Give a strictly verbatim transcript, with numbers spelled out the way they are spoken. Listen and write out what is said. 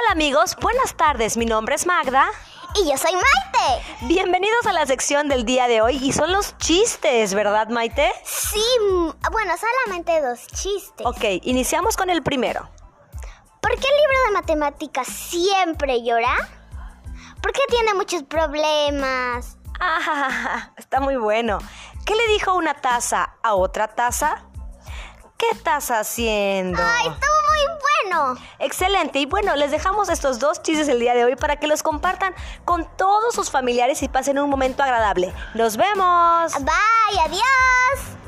Hola amigos, buenas tardes, mi nombre es Magda. Y yo soy Maite. Bienvenidos a la sección del día de hoy y son los chistes, ¿verdad, Maite? Sí, bueno, solamente dos chistes. Ok, iniciamos con el primero. ¿Por qué el libro de matemáticas siempre llora? Porque tiene muchos problemas. Ah, está muy bueno. ¿Qué le dijo una taza a otra taza? ¿Qué estás haciendo? ¡Ay, estuvo muy bueno! Excelente. Y bueno, les dejamos estos dos chistes el día de hoy para que los compartan con todos sus familiares y pasen un momento agradable. ¡Nos vemos! Bye, adiós.